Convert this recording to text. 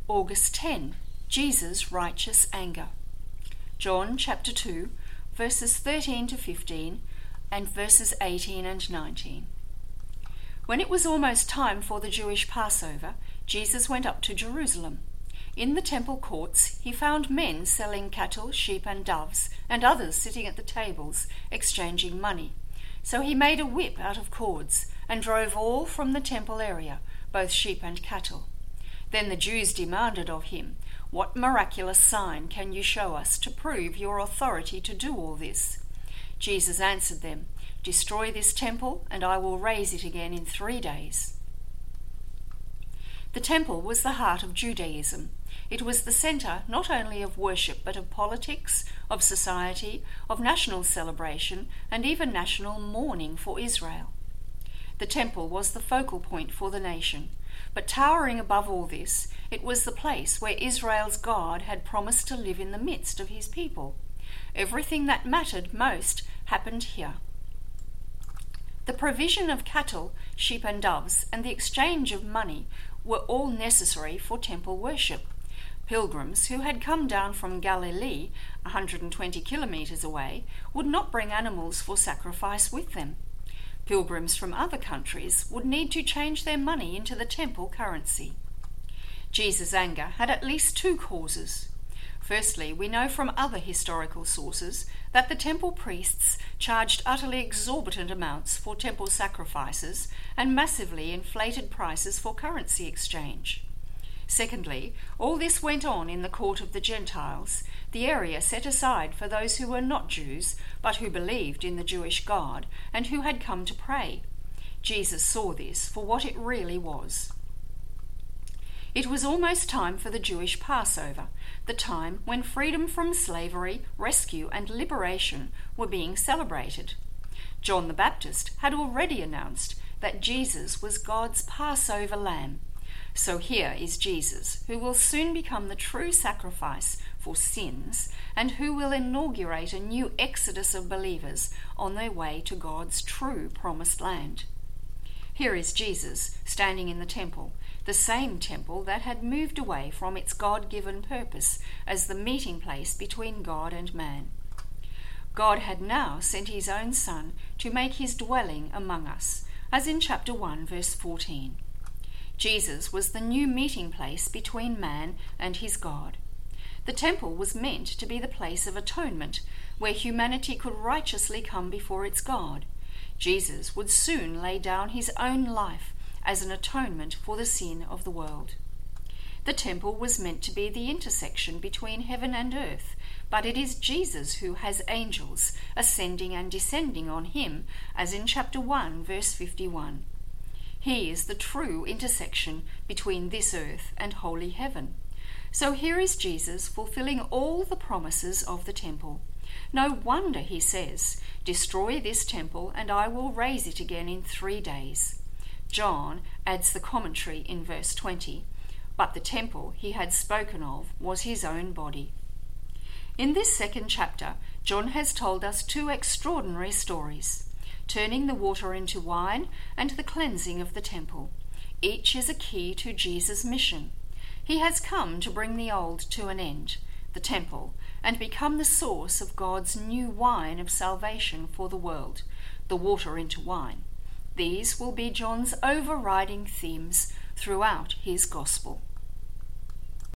August 10. Jesus' righteous anger. John chapter 2, verses 13 to 15 and verses 18 and 19. When it was almost time for the Jewish Passover, Jesus went up to Jerusalem. In the temple courts he found men selling cattle, sheep and doves, and others sitting at the tables, exchanging money. So he made a whip out of cords and drove all from the temple area, both sheep and cattle. Then the Jews demanded of him, "What miraculous sign can you show us to prove your authority to do all this?" Jesus answered them, "Destroy this temple, and I will raise it again in 3 days." The temple was the heart of Judaism. It was the centre not only of worship but of politics, of society, of national celebration, and even national mourning for Israel. The temple was the focal point for the nation, but towering above all this, it was the place where Israel's God had promised to live in the midst of his people. Everything that mattered most happened here. The provision of cattle, sheep and doves, and the exchange of money were all necessary for temple worship. Pilgrims who had come down from Galilee, 120 kilometres away, would not bring animals for sacrifice with them. Pilgrims from other countries would need to change their money into the temple currency. Jesus' anger had at least 2 causes. Firstly, we know from other historical sources that the temple priests charged utterly exorbitant amounts for temple sacrifices and massively inflated prices for currency exchange. Secondly, all this went on in the court of the Gentiles, the area set aside for those who were not Jews, but who believed in the Jewish God and who had come to pray. Jesus saw this for what it really was. It was almost time for the Jewish Passover, the time when freedom from slavery, rescue, and liberation were being celebrated. John the Baptist had already announced that Jesus was God's Passover lamb. So here is Jesus, who will soon become the true sacrifice for sins and who will inaugurate a new exodus of believers on their way to God's true promised land. Here is Jesus standing in the temple, the same temple that had moved away from its God-given purpose as the meeting place between God and man. God had now sent his own Son to make his dwelling among us, as in chapter 1, verse 14. Jesus was the new meeting place between man and his God. The temple was meant to be the place of atonement, where humanity could righteously come before its God. Jesus would soon lay down his own life as an atonement for the sin of the world. The temple was meant to be the intersection between heaven and earth, but it is Jesus who has angels ascending and descending on him, as in chapter 1, verse 51. He is the true intersection between this earth and holy heaven. So here is Jesus fulfilling all the promises of the temple. No wonder he says, "Destroy this temple, and I will raise it again in 3 days." John adds the commentary in verse 20, "But the temple he had spoken of was his own body." In this second chapter, John has told us 2 extraordinary stories: turning the water into wine and the cleansing of the temple. Each is a key to Jesus' mission. He has come to bring the old to an end, the temple, and become the source of God's new wine of salvation for the world, the water into wine. These will be John's overriding themes throughout his gospel.